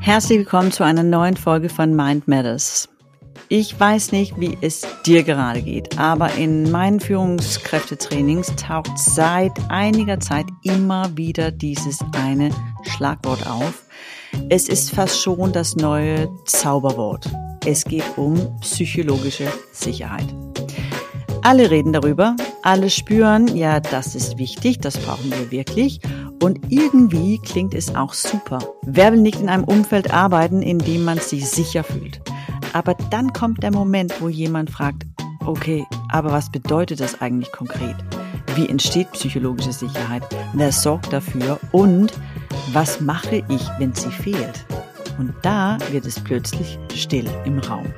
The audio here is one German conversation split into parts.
Herzlich willkommen zu einer neuen Folge von Mind Matters. Ich weiß nicht, wie es dir gerade geht, aber in meinen Führungskräftetrainings taucht seit einiger Zeit immer wieder dieses eine Schlagwort auf. Es ist fast schon das neue Zauberwort. Es geht um psychologische Sicherheit. Alle reden darüber, alle spüren, ja, das ist wichtig, das brauchen wir wirklich. Und irgendwie klingt es auch super. Wer will nicht in einem Umfeld arbeiten, in dem man sich sicher fühlt? Aber dann kommt der Moment, wo jemand fragt, okay, aber was bedeutet das eigentlich konkret? Wie entsteht psychologische Sicherheit? Wer sorgt dafür? Und was mache ich, wenn sie fehlt? Und da wird es plötzlich still im Raum.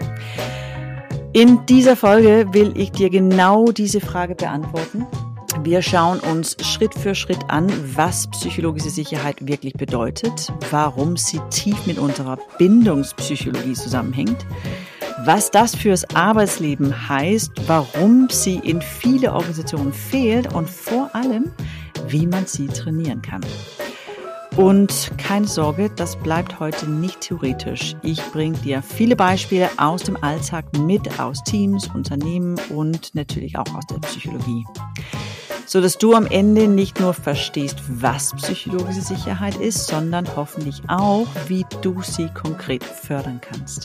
In dieser Folge will ich dir genau diese Frage beantworten. Wir schauen uns Schritt für Schritt an, was psychologische Sicherheit wirklich bedeutet, warum sie tief mit unserer Bindungspsychologie zusammenhängt, was das fürs Arbeitsleben heißt, warum sie in viele Organisationen fehlt und vor allem, wie man sie trainieren kann. Und keine Sorge, das bleibt heute nicht theoretisch. Ich bringe dir viele Beispiele aus dem Alltag mit, aus Teams, Unternehmen und natürlich auch aus der Psychologie. So dass du am Ende nicht nur verstehst, was psychologische Sicherheit ist, sondern hoffentlich auch, wie du sie konkret fördern kannst.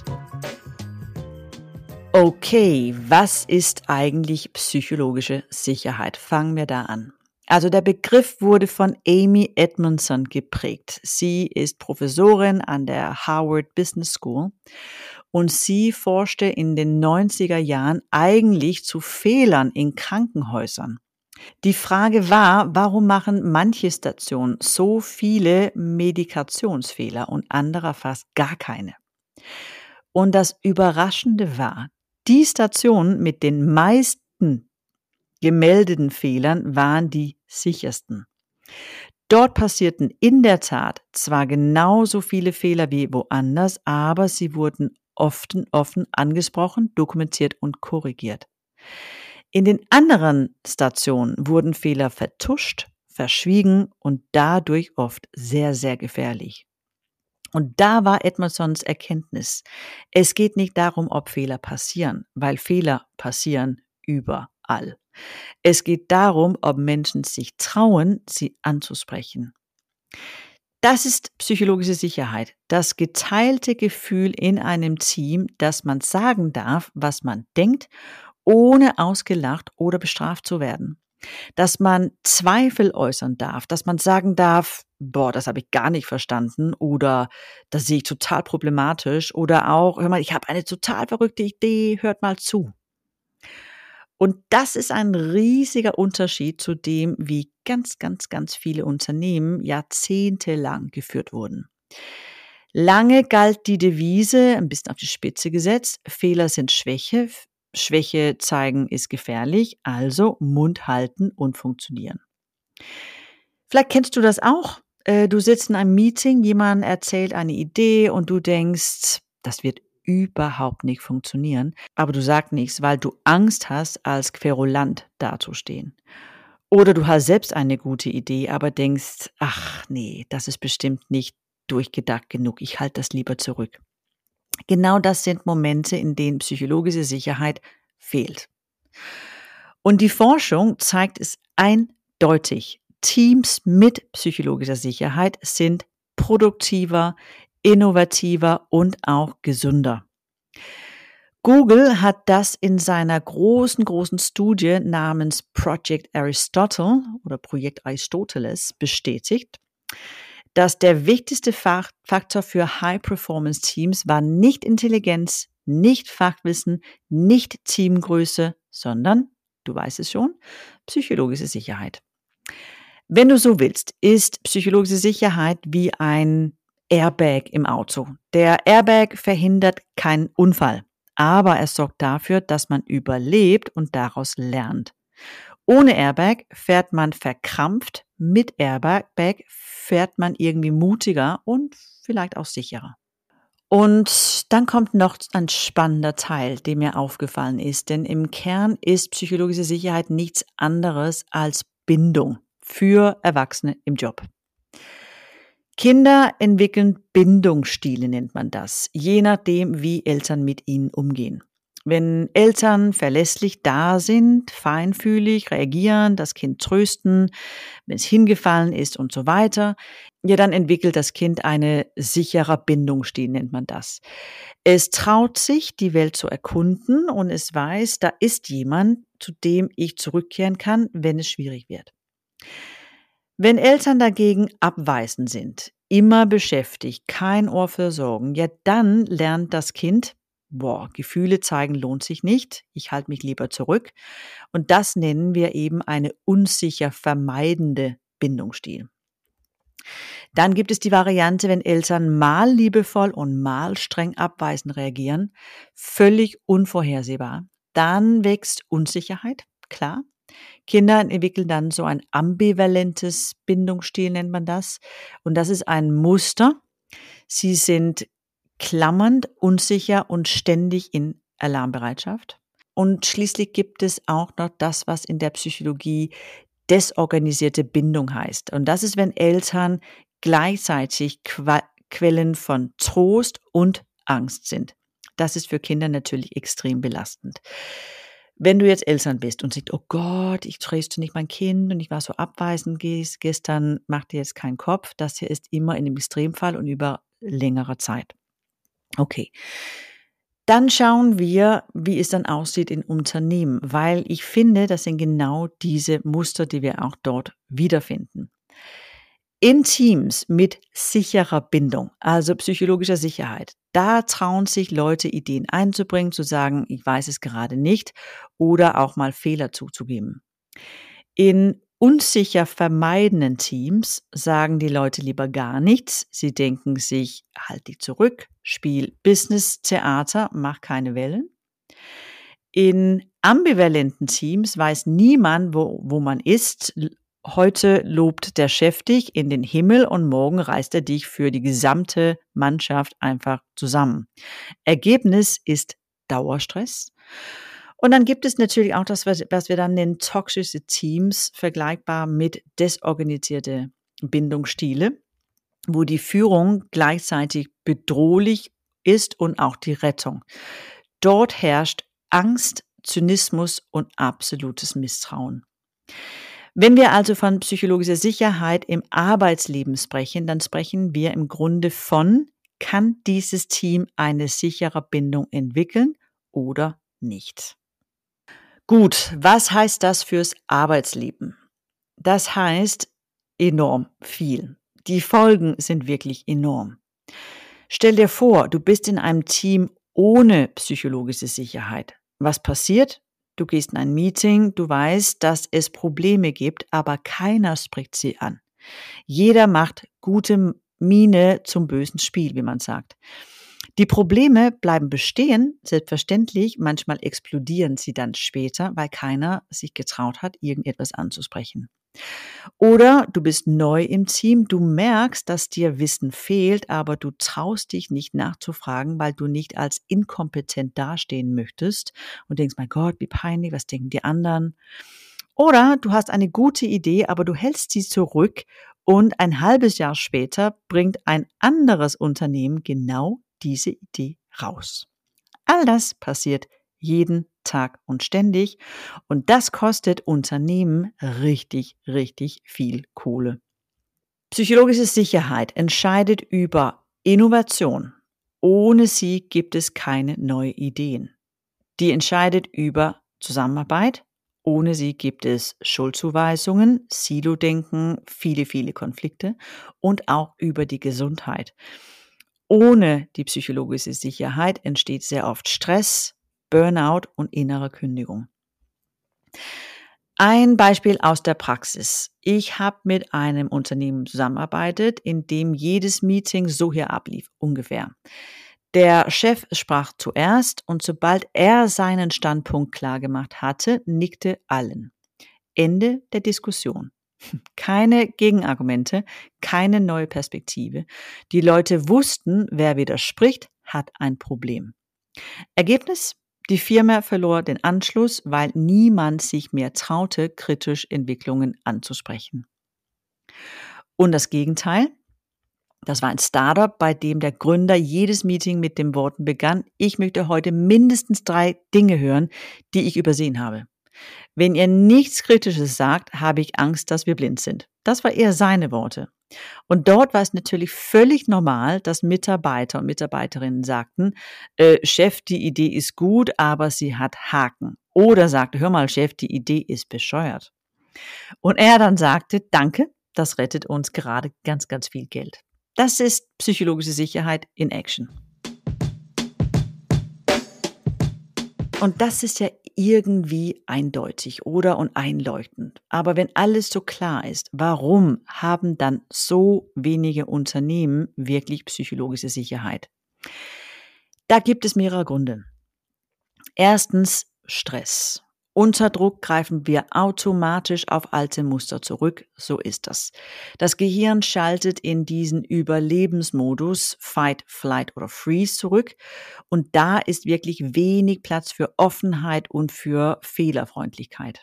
Okay, was ist eigentlich psychologische Sicherheit? Fangen wir da an. Also der Begriff wurde von Amy Edmondson geprägt. Sie ist Professorin an der Harvard Business School und sie forschte in den 90er Jahren eigentlich zu Fehlern in Krankenhäusern. Die Frage war, warum machen manche Stationen so viele Medikationsfehler und andere fast gar keine? Und das Überraschende war, die Stationen mit den meisten gemeldeten Fehlern waren die sichersten. Dort passierten in der Tat zwar genauso viele Fehler wie woanders, aber sie wurden offen angesprochen, dokumentiert und korrigiert. In den anderen Stationen wurden Fehler vertuscht, verschwiegen und dadurch oft sehr, sehr gefährlich. Und da war Edmondsons Erkenntnis. Es geht nicht darum, ob Fehler passieren, weil Fehler passieren überall. Es geht darum, ob Menschen sich trauen, sie anzusprechen. Das ist psychologische Sicherheit, das geteilte Gefühl in einem Team, dass man sagen darf, was man denkt, ohne ausgelacht oder bestraft zu werden. Dass man Zweifel äußern darf, dass man sagen darf, boah, das habe ich gar nicht verstanden oder das sehe ich total problematisch oder auch, hör mal, ich habe eine total verrückte Idee, hört mal zu. Und das ist ein riesiger Unterschied zu dem, wie ganz viele Unternehmen jahrzehntelang geführt wurden. Lange galt die Devise, ein bisschen auf die Spitze gesetzt, Fehler sind Schwäche, Schwäche zeigen ist gefährlich, also Mund halten und funktionieren. Vielleicht kennst du das auch. Du sitzt in einem Meeting, jemand erzählt eine Idee und du denkst, das wird überhaupt nicht funktionieren, aber du sagst nichts, weil du Angst hast, als Querulant dazustehen. Oder du hast selbst eine gute Idee, aber denkst, ach nee, das ist bestimmt nicht durchgedacht genug, ich halte das lieber zurück. Genau das sind Momente, in denen psychologische Sicherheit fehlt. Und die Forschung zeigt es eindeutig. Teams mit psychologischer Sicherheit sind produktiver, innovativer und auch gesünder. Google hat das in seiner großen Studie namens Project Aristotle oder Projekt Aristoteles bestätigt, dass der wichtigste Faktor für High-Performance-Teams war nicht Intelligenz, nicht Fachwissen, nicht Teamgröße, sondern, du weißt es schon, psychologische Sicherheit. Wenn du so willst, ist psychologische Sicherheit wie ein Airbag im Auto. Der Airbag verhindert keinen Unfall, aber er sorgt dafür, dass man überlebt und daraus lernt. Ohne Airbag fährt man verkrampft, mit Airbag fährt man irgendwie mutiger und vielleicht auch sicherer. Und dann kommt noch ein spannender Teil, der mir aufgefallen ist, denn im Kern ist psychologische Sicherheit nichts anderes als Bindung für Erwachsene im Job. Kinder entwickeln Bindungsstile, nennt man das, je nachdem, wie Eltern mit ihnen umgehen. Wenn Eltern verlässlich da sind, feinfühlig reagieren, das Kind trösten, wenn es hingefallen ist und so weiter, ja, dann entwickelt das Kind eine sicherer Bindungsstil, nennt man das. Es traut sich, die Welt zu erkunden und es weiß, da ist jemand, zu dem ich zurückkehren kann, wenn es schwierig wird. Wenn Eltern dagegen abweisend sind, immer beschäftigt, kein Ohr für Sorgen, ja dann lernt das Kind, Gefühle zeigen lohnt sich nicht, ich halte mich lieber zurück. Und das nennen wir eben eine unsicher vermeidende Bindungsstil. Dann gibt es die Variante, wenn Eltern mal liebevoll und mal streng abweisend reagieren, völlig unvorhersehbar. Dann wächst Unsicherheit, klar. Kinder entwickeln dann so ein ambivalentes Bindungsstil, nennt man das. Und das ist ein Muster. Sie sind klammernd, unsicher und ständig in Alarmbereitschaft. Und schließlich gibt es auch noch das, was in der Psychologie desorganisierte Bindung heißt. Und das ist, wenn Eltern gleichzeitig Quellen von Trost und Angst sind. Das ist für Kinder natürlich extrem belastend. Wenn du jetzt Eltern bist und sagst, oh Gott, ich tröste nicht mein Kind und ich war so abweisend gestern, mach dir jetzt keinen Kopf. Das hier ist immer in einem Extremfall und über längere Zeit. Okay. Dann schauen wir, wie es dann aussieht in Unternehmen, weil ich finde, das sind genau diese Muster, die wir auch dort wiederfinden. In Teams mit sicherer Bindung, also psychologischer Sicherheit, da trauen sich Leute, Ideen einzubringen, zu sagen, ich weiß es gerade nicht oder auch mal Fehler zuzugeben. In unsicher vermeidenden Teams sagen die Leute lieber gar nichts. Sie denken sich, halt dich zurück, spiel Business-Theater, mach keine Wellen. In ambivalenten Teams weiß niemand, wo man ist. Heute lobt der Chef dich in den Himmel und morgen reißt er dich für die gesamte Mannschaft einfach zusammen. Ergebnis ist Dauerstress. Und dann gibt es natürlich auch das, was wir dann nennen, toxische Teams, vergleichbar mit desorganisierte Bindungsstile, wo die Führung gleichzeitig bedrohlich ist und auch die Rettung. Dort herrscht Angst, Zynismus und absolutes Misstrauen. Wenn wir also von psychologischer Sicherheit im Arbeitsleben sprechen, dann sprechen wir im Grunde von, kann dieses Team eine sichere Bindung entwickeln oder nicht? Gut, was heißt das fürs Arbeitsleben? Das heißt enorm viel. Die Folgen sind wirklich enorm. Stell dir vor, du bist in einem Team ohne psychologische Sicherheit. Was passiert? Du gehst in ein Meeting, du weißt, dass es Probleme gibt, aber keiner spricht sie an. Jeder macht gute Miene zum bösen Spiel, wie man sagt. Die Probleme bleiben bestehen, selbstverständlich. Manchmal explodieren sie dann später, weil keiner sich getraut hat, irgendetwas anzusprechen. Oder du bist neu im Team, du merkst, dass dir Wissen fehlt, aber du traust dich nicht nachzufragen, weil du nicht als inkompetent dastehen möchtest und denkst, mein Gott, wie peinlich, was denken die anderen? Oder du hast eine gute Idee, aber du hältst sie zurück und ein halbes Jahr später bringt ein anderes Unternehmen genau diese Idee raus. All das passiert jeden Tag und ständig und das kostet Unternehmen richtig, richtig viel Kohle. Psychologische Sicherheit entscheidet über Innovation. Ohne sie gibt es keine neuen Ideen. Die entscheidet über Zusammenarbeit. Ohne sie gibt es Schuldzuweisungen, Silo-Denken, viele, viele Konflikte und auch über die Gesundheit. Ohne die psychologische Sicherheit entsteht sehr oft Stress, Burnout und innere Kündigung. Ein Beispiel aus der Praxis. Ich habe mit einem Unternehmen zusammengearbeitet, in dem jedes Meeting so hier ablief, ungefähr. Der Chef sprach zuerst und sobald er seinen Standpunkt klargemacht hatte, nickte allen. Ende der Diskussion. Keine Gegenargumente, keine neue Perspektive. Die Leute wussten, wer widerspricht, hat ein Problem. Ergebnis? Die Firma verlor den Anschluss, weil niemand sich mehr traute, kritisch Entwicklungen anzusprechen. Und das Gegenteil? Das war ein Startup, bei dem der Gründer jedes Meeting mit den Worten begann: Ich möchte heute mindestens 3 Dinge hören, die ich übersehen habe. Wenn ihr nichts Kritisches sagt, habe ich Angst, dass wir blind sind. Das war eher seine Worte. Und dort war es natürlich völlig normal, dass Mitarbeiter und Mitarbeiterinnen sagten, Chef, die Idee ist gut, aber sie hat Haken. Oder sagte, hör mal, Chef, die Idee ist bescheuert. Und er dann sagte, danke, das rettet uns gerade ganz, ganz viel Geld. Das ist psychologische Sicherheit in Action. Und das ist ja irgendwie eindeutig oder und einleuchtend. Aber wenn alles so klar ist, warum haben dann so wenige Unternehmen wirklich psychologische Sicherheit? Da gibt es mehrere Gründe. Erstens Stress. Unter Druck greifen wir automatisch auf alte Muster zurück, so ist das. Das Gehirn schaltet in diesen Überlebensmodus Fight, Flight oder Freeze zurück und da ist wirklich wenig Platz für Offenheit und für Fehlerfreundlichkeit.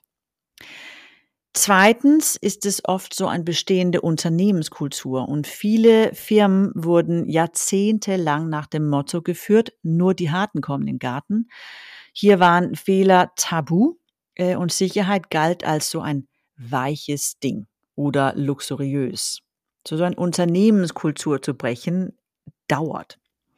Zweitens ist es oft so eine bestehende Unternehmenskultur und viele Firmen wurden jahrzehntelang nach dem Motto geführt, nur die Harten kommen in den Garten. Hier waren Fehler tabu und Sicherheit galt als so ein weiches Ding oder luxuriös. So eine Unternehmenskultur zu brechen, dauert.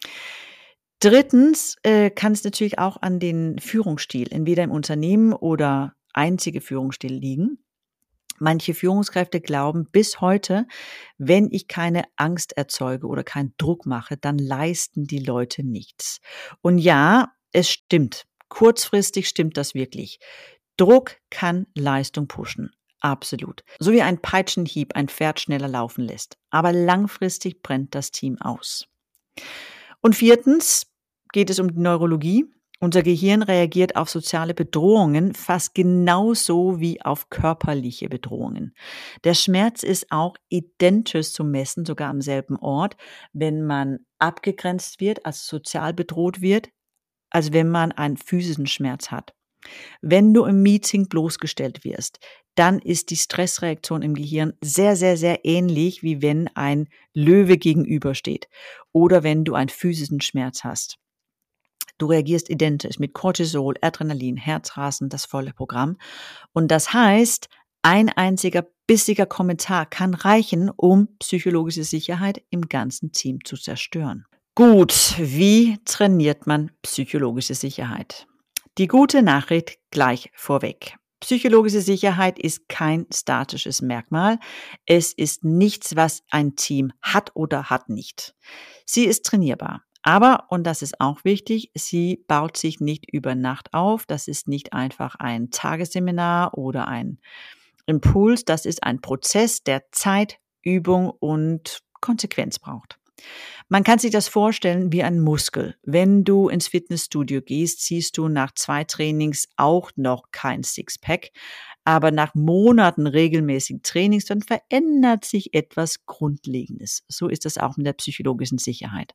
Drittens kann es natürlich auch an den Führungsstil, entweder im Unternehmen oder einzige Führungsstil liegen. Manche Führungskräfte glauben bis heute, wenn ich keine Angst erzeuge oder keinen Druck mache, dann leisten die Leute nichts. Und ja, es stimmt. Kurzfristig stimmt das wirklich. Druck kann Leistung pushen. Absolut. So wie ein Peitschenhieb ein Pferd schneller laufen lässt. Aber langfristig brennt das Team aus. Und viertens geht es um die Neurologie. Unser Gehirn reagiert auf soziale Bedrohungen fast genauso wie auf körperliche Bedrohungen. Der Schmerz ist auch identisch zu messen, sogar am selben Ort, wenn man abgegrenzt wird, also sozial bedroht wird, als wenn man einen physischen Schmerz hat. Wenn du im Meeting bloßgestellt wirst, dann ist die Stressreaktion im Gehirn sehr, sehr, sehr ähnlich, wie wenn ein Löwe gegenübersteht oder wenn du einen physischen Schmerz hast. Du reagierst identisch mit Cortisol, Adrenalin, Herzrasen, das volle Programm. Und das heißt, ein einziger bissiger Kommentar kann reichen, um psychologische Sicherheit im ganzen Team zu zerstören. Gut, wie trainiert man psychologische Sicherheit? Die gute Nachricht gleich vorweg. Psychologische Sicherheit ist kein statisches Merkmal. Es ist nichts, was ein Team hat oder hat nicht. Sie ist trainierbar. Aber, und das ist auch wichtig, sie baut sich nicht über Nacht auf. Das ist nicht einfach ein Tagesseminar oder ein Impuls. Das ist ein Prozess, der Zeit, Übung und Konsequenz braucht. Man kann sich das vorstellen wie ein Muskel. Wenn du ins Fitnessstudio gehst, siehst du nach 2 Trainings auch noch kein Sixpack. Aber nach Monaten regelmäßigen Trainings, dann verändert sich etwas Grundlegendes. So ist das auch mit der psychologischen Sicherheit.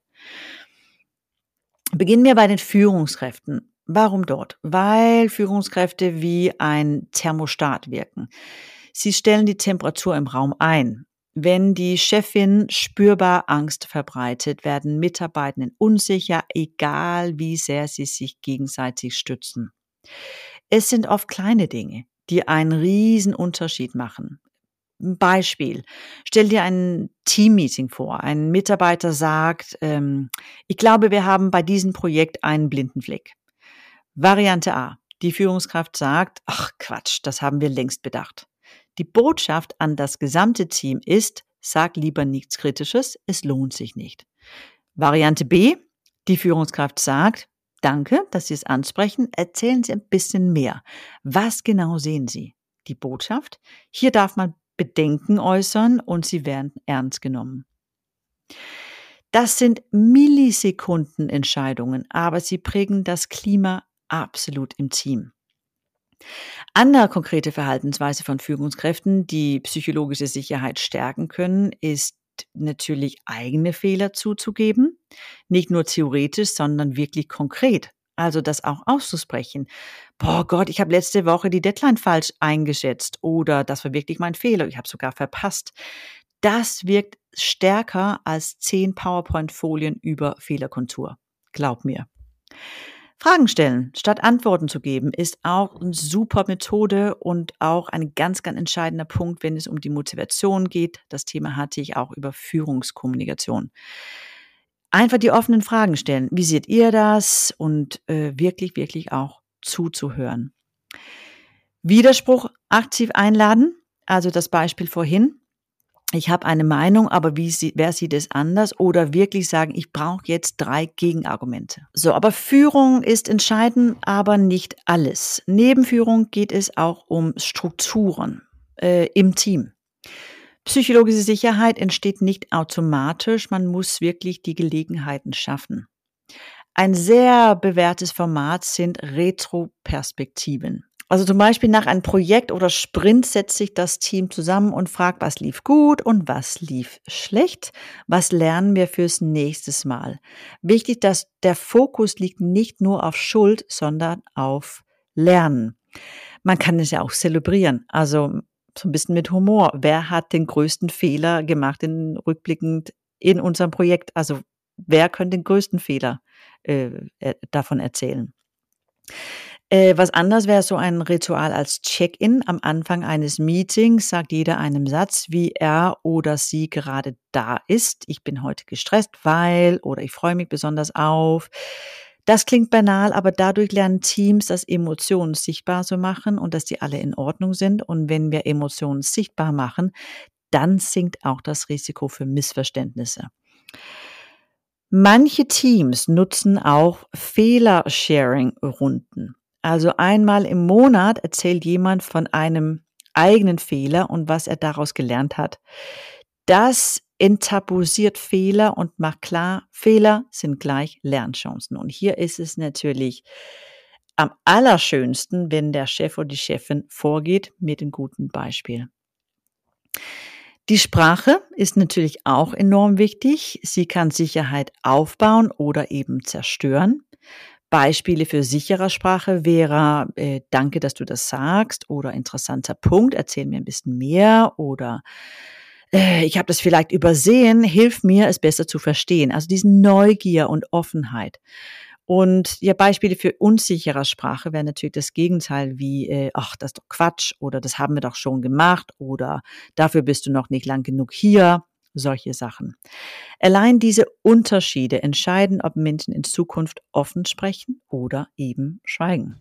Beginnen wir bei den Führungskräften. Warum dort? Weil Führungskräfte wie ein Thermostat wirken. Sie stellen die Temperatur im Raum ein. Wenn die Chefin spürbar Angst verbreitet, werden Mitarbeitenden unsicher, egal wie sehr sie sich gegenseitig stützen. Es sind oft kleine Dinge, die einen riesen Unterschied machen. Beispiel. Stell dir ein Teammeeting vor. Ein Mitarbeiter sagt, ich glaube, wir haben bei diesem Projekt einen blinden Fleck. Variante A. Die Führungskraft sagt, ach Quatsch, das haben wir längst bedacht. Die Botschaft an das gesamte Team ist, sag lieber nichts Kritisches, es lohnt sich nicht. Variante B. Die Führungskraft sagt, danke, dass Sie es ansprechen, erzählen Sie ein bisschen mehr. Was genau sehen Sie? Die Botschaft, hier darf man Bedenken äußern und sie werden ernst genommen. Das sind Millisekundenentscheidungen, aber sie prägen das Klima absolut im Team. Andere konkrete Verhaltensweise von Führungskräften, die psychologische Sicherheit stärken können, ist natürlich eigene Fehler zuzugeben, nicht nur theoretisch, sondern wirklich konkret. Also das auch auszusprechen. Boah Gott, ich habe letzte Woche die Deadline falsch eingeschätzt oder das war wirklich mein Fehler, ich habe sogar verpasst. Das wirkt stärker als 10 PowerPoint-Folien über Fehlerkultur. Glaub mir. Fragen stellen, statt Antworten zu geben, ist auch eine super Methode und auch ein ganz, ganz entscheidender Punkt, wenn es um die Motivation geht. Das Thema hatte ich auch über Führungskommunikation. Einfach die offenen Fragen stellen. Wie seht ihr das? Und wirklich, wirklich auch zuzuhören. Widerspruch aktiv einladen, also das Beispiel vorhin. Ich habe eine Meinung, aber wer sieht es anders? Oder wirklich sagen, ich brauche jetzt 3 Gegenargumente. So, aber Führung ist entscheidend, aber nicht alles. Neben Führung geht es auch um Strukturen im Team. Psychologische Sicherheit entsteht nicht automatisch, man muss wirklich die Gelegenheiten schaffen. Ein sehr bewährtes Format sind Retroperspektiven. Also zum Beispiel nach einem Projekt oder Sprint setzt sich das Team zusammen und fragt, was lief gut und was lief schlecht, was lernen wir fürs nächste Mal. Wichtig, dass der Fokus liegt nicht nur auf Schuld, sondern auf Lernen. Man kann es ja auch zelebrieren, also so ein bisschen mit Humor. Wer hat den größten Fehler gemacht, rückblickend in unserem Projekt? Also wer könnte den größten Fehler davon erzählen? Was anders wäre so ein Ritual als Check-in. Am Anfang eines Meetings sagt jeder einen Satz, wie er oder sie gerade da ist. Ich bin heute gestresst, weil, oder ich freue mich besonders auf. Das klingt banal, aber dadurch lernen Teams, dass Emotionen sichtbar zu machen und dass die alle in Ordnung sind. Und wenn wir Emotionen sichtbar machen, dann sinkt auch das Risiko für Missverständnisse. Manche Teams nutzen auch Fehler-Sharing-Runden. Also einmal im Monat erzählt jemand von einem eigenen Fehler und was er daraus gelernt hat. Das enttabuisiert Fehler und macht klar, Fehler sind gleich Lernchancen. Und hier ist es natürlich am allerschönsten, wenn der Chef oder die Chefin vorgeht mit einem guten Beispiel. Die Sprache ist natürlich auch enorm wichtig. Sie kann Sicherheit aufbauen oder eben zerstören. Beispiele für sichere Sprache wäre, danke, dass du das sagst oder interessanter Punkt, erzähl mir ein bisschen mehr oder ich habe das vielleicht übersehen, hilf mir, es besser zu verstehen. Also diese Neugier und Offenheit. Und ja, Beispiele für unsichere Sprache wäre natürlich das Gegenteil wie, ach, das ist doch Quatsch oder das haben wir doch schon gemacht oder dafür bist du noch nicht lang genug hier. Solche Sachen. Allein diese Unterschiede entscheiden, ob Menschen in Zukunft offen sprechen oder eben schweigen.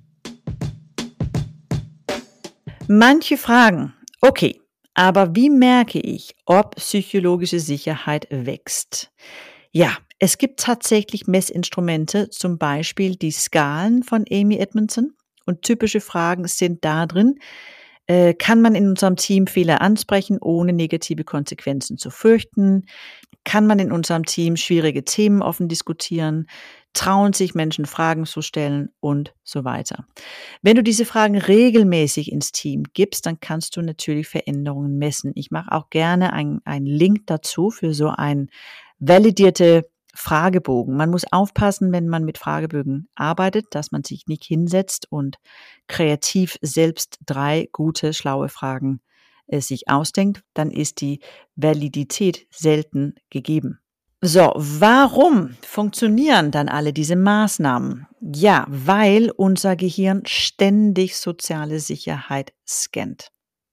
Manche fragen, okay, aber wie merke ich, ob psychologische Sicherheit wächst? Ja, es gibt tatsächlich Messinstrumente, zum Beispiel die Skalen von Amy Edmondson. Und typische Fragen sind da drin, kann man in unserem Team Fehler ansprechen, ohne negative Konsequenzen zu fürchten? Kann man in unserem Team schwierige Themen offen diskutieren? Trauen sich Menschen Fragen zu stellen und so weiter. Wenn du diese Fragen regelmäßig ins Team gibst, dann kannst du natürlich Veränderungen messen. Ich mache auch gerne einen Link dazu für so ein validierte Fragebogen. Man muss aufpassen, wenn man mit Fragebögen arbeitet, dass man sich nicht hinsetzt und kreativ selbst 3 gute, schlaue Fragen sich ausdenkt, dann ist die Validität selten gegeben. So, warum funktionieren dann alle diese Maßnahmen? Ja, weil unser Gehirn ständig soziale Sicherheit scannt.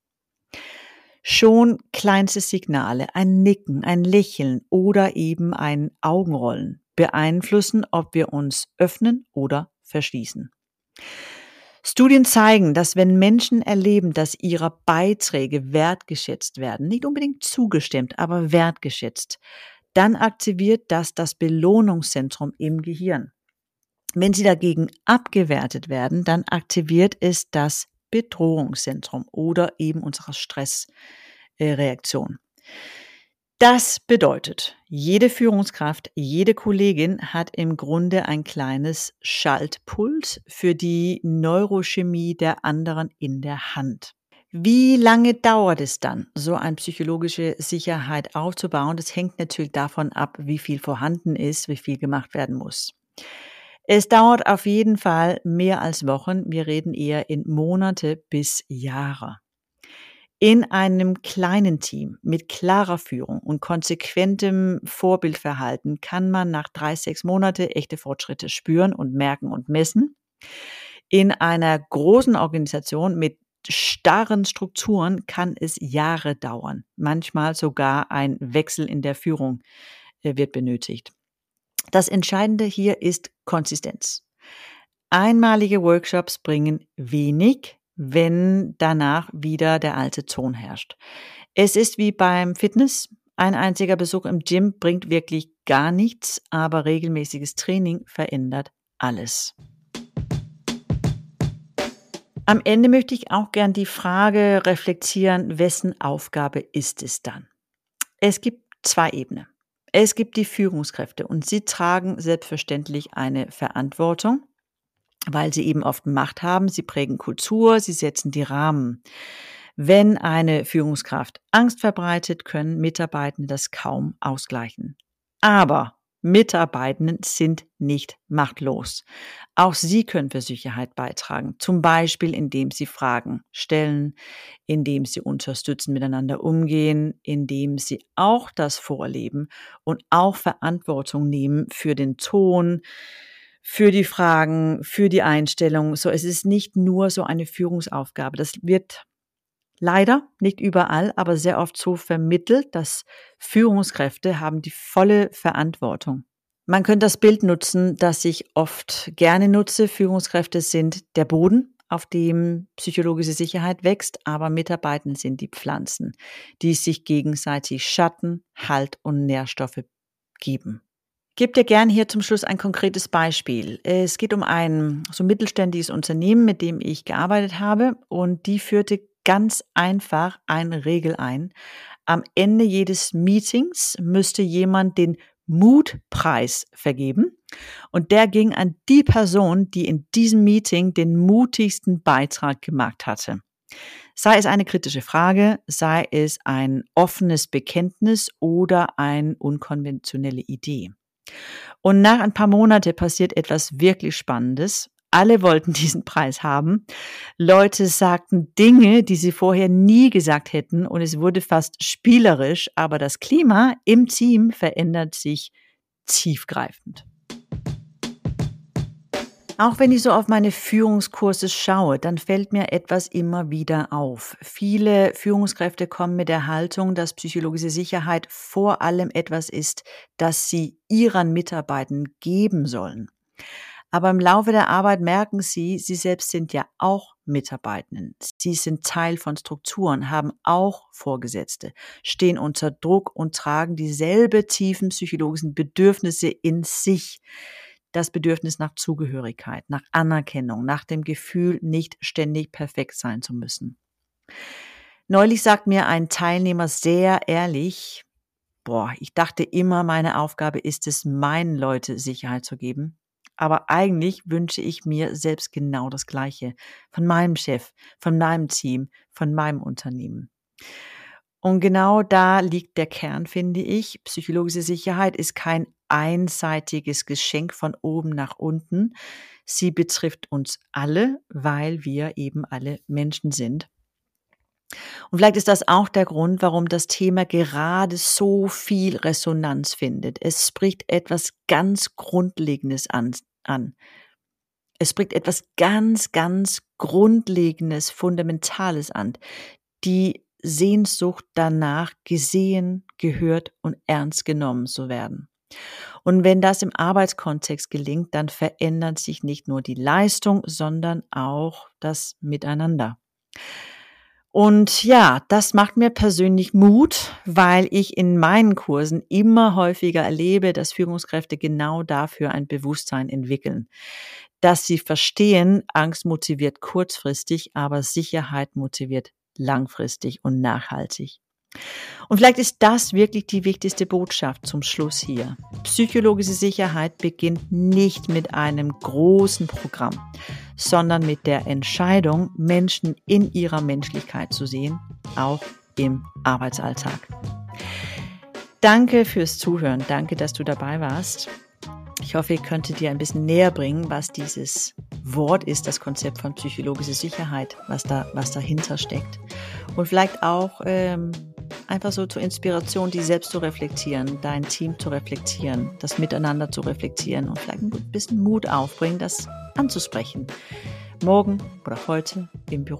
Schon kleinste Signale, ein Nicken, ein Lächeln oder eben ein Augenrollen beeinflussen, ob wir uns öffnen oder verschließen. Studien zeigen, dass wenn Menschen erleben, dass ihre Beiträge wertgeschätzt werden, nicht unbedingt zugestimmt, aber wertgeschätzt, dann aktiviert das Belohnungszentrum im Gehirn. Wenn sie dagegen abgewertet werden, dann aktiviert es das Bedrohungszentrum oder eben unsere Stressreaktion. Das bedeutet, jede Führungskraft, jede Kollegin hat im Grunde ein kleines Schaltpult für die Neurochemie der anderen in der Hand. Wie lange dauert es dann, so eine psychologische Sicherheit aufzubauen? Das hängt natürlich davon ab, wie viel vorhanden ist, wie viel gemacht werden muss. Es dauert auf jeden Fall mehr als Wochen. Wir reden eher in Monate bis Jahre. In einem kleinen Team mit klarer Führung und konsequentem Vorbildverhalten kann man nach 3-6 Monate echte Fortschritte spüren und merken und messen. In einer großen Organisation mit starren Strukturen kann es Jahre dauern. Manchmal sogar ein Wechsel in der Führung wird benötigt. Das Entscheidende hier ist Konsistenz. Einmalige Workshops bringen wenig, wenn danach wieder der alte Ton herrscht. Es ist wie beim Fitness. Ein einziger Besuch im Gym bringt wirklich gar nichts, aber regelmäßiges Training verändert alles. Am Ende möchte ich auch gern die Frage reflektieren, wessen Aufgabe ist es dann? Es gibt 2 Ebenen. Es gibt die Führungskräfte und sie tragen selbstverständlich eine Verantwortung, weil sie eben oft Macht haben. Sie prägen Kultur, sie setzen die Rahmen. Wenn eine Führungskraft Angst verbreitet, können Mitarbeitende das kaum ausgleichen. Aber Mitarbeitende sind nicht machtlos. Auch sie können für Sicherheit beitragen, zum Beispiel indem sie Fragen stellen, indem sie unterstützen, miteinander umgehen, indem sie auch das vorleben und auch Verantwortung nehmen für den Ton, für die Fragen, für die Einstellung. So, es ist nicht nur so eine Führungsaufgabe. Das wird leider nicht überall, aber sehr oft so vermittelt, dass Führungskräfte haben die volle Verantwortung. Man könnte das Bild nutzen, das ich oft gerne nutze. Führungskräfte sind der Boden, auf dem psychologische Sicherheit wächst, aber Mitarbeitende sind die Pflanzen, die sich gegenseitig Schatten, Halt und Nährstoffe geben. Ich gebe dir gern hier zum Schluss ein konkretes Beispiel. Es geht um ein so mittelständisches Unternehmen, mit dem ich gearbeitet habe, und die führte ganz einfach eine Regel ein. Am Ende jedes Meetings müsste jemand den Mutpreis vergeben und der ging an die Person, die in diesem Meeting den mutigsten Beitrag gemacht hatte. Sei es eine kritische Frage, sei es ein offenes Bekenntnis oder eine unkonventionelle Idee. Und nach ein paar Monaten passiert etwas wirklich Spannendes. Alle wollten diesen Preis haben. Leute sagten Dinge, die sie vorher nie gesagt hätten, und es wurde fast spielerisch, aber das Klima im Team verändert sich tiefgreifend. Auch wenn ich so auf meine Führungskurse schaue, dann fällt mir etwas immer wieder auf. Viele Führungskräfte kommen mit der Haltung, dass psychologische Sicherheit vor allem etwas ist, das sie ihren Mitarbeitern geben sollen. Aber im Laufe der Arbeit merken sie selbst sind ja auch Mitarbeitenden. Sie sind Teil von Strukturen, haben auch Vorgesetzte, stehen unter Druck und tragen dieselbe tiefen psychologischen Bedürfnisse in sich. Das Bedürfnis nach Zugehörigkeit, nach Anerkennung, nach dem Gefühl, nicht ständig perfekt sein zu müssen. Neulich sagt mir ein Teilnehmer sehr ehrlich, ich dachte immer, meine Aufgabe ist es, meinen Leuten Sicherheit zu geben. Aber eigentlich wünsche ich mir selbst genau das Gleiche. Von meinem Chef, von meinem Team, von meinem Unternehmen. Und genau da liegt der Kern, finde ich. Psychologische Sicherheit ist kein einseitiges Geschenk von oben nach unten. Sie betrifft uns alle, weil wir eben alle Menschen sind. Und vielleicht ist das auch der Grund, warum das Thema gerade so viel Resonanz findet. Es spricht etwas ganz Grundlegendes an. Es spricht etwas ganz, ganz Grundlegendes, Fundamentales an. Die Sehnsucht danach, gesehen, gehört und ernst genommen zu werden. Und wenn das im Arbeitskontext gelingt, dann verändert sich nicht nur die Leistung, sondern auch das Miteinander. Und ja, das macht mir persönlich Mut, weil ich in meinen Kursen immer häufiger erlebe, dass Führungskräfte genau dafür ein Bewusstsein entwickeln. Dass sie verstehen, Angst motiviert kurzfristig, aber Sicherheit motiviert langfristig und nachhaltig. Und vielleicht ist das wirklich die wichtigste Botschaft zum Schluss hier. Psychologische Sicherheit beginnt nicht mit einem großen Programm, sondern mit der Entscheidung, Menschen in ihrer Menschlichkeit zu sehen, auch im Arbeitsalltag. Danke fürs Zuhören. Danke, dass du dabei warst. Ich hoffe, ich könnte dir ein bisschen näher bringen, was dieses Wort ist, das Konzept von psychologischer Sicherheit, was dahinter steckt. Und vielleicht auch einfach so zur Inspiration, die selbst zu reflektieren, dein Team zu reflektieren, das Miteinander zu reflektieren und vielleicht ein bisschen Mut aufbringen, das anzusprechen. Morgen oder heute im Büro.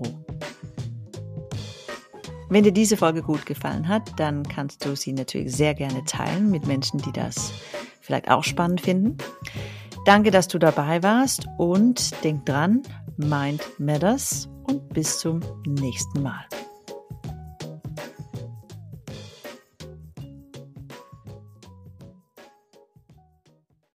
Wenn dir diese Folge gut gefallen hat, dann kannst du sie natürlich sehr gerne teilen mit Menschen, die das vielleicht auch spannend finden. Danke, dass du dabei warst und denk dran, Mind Matters und bis zum nächsten Mal.